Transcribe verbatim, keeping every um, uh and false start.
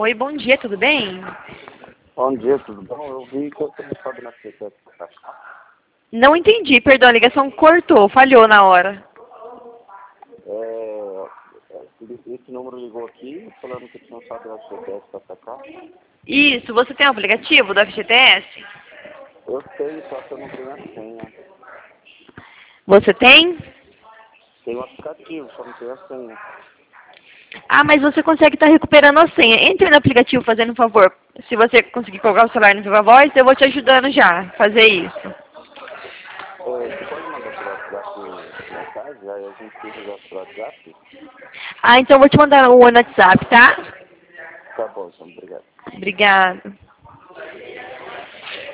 Oi, bom dia, tudo bem? Bom dia, tudo bom? Eu vi que eu tenho sobe na C T S pra cá. Não entendi, perdão, a ligação cortou, falhou na hora. É, esse número ligou aqui falando que tinha sobe na C T S pra cá. Isso, você tem o aplicativo do F G T S? Eu tenho, só que eu não tenho a senha. Você tem? Tem o aplicativo, só não tenho a senha. Ah, mas você consegue estar recuperando a senha. Entre no aplicativo fazendo um favor. Se você conseguir colocar o celular no Viva Voz, eu vou te ajudando já a fazer isso. É, você pode mandar pelo WhatsApp mensagem? Aí a gente fica já pelo WhatsApp? Ah, então eu vou te mandar o WhatsApp, tá? Tá bom, então, obrigado. Obrigada.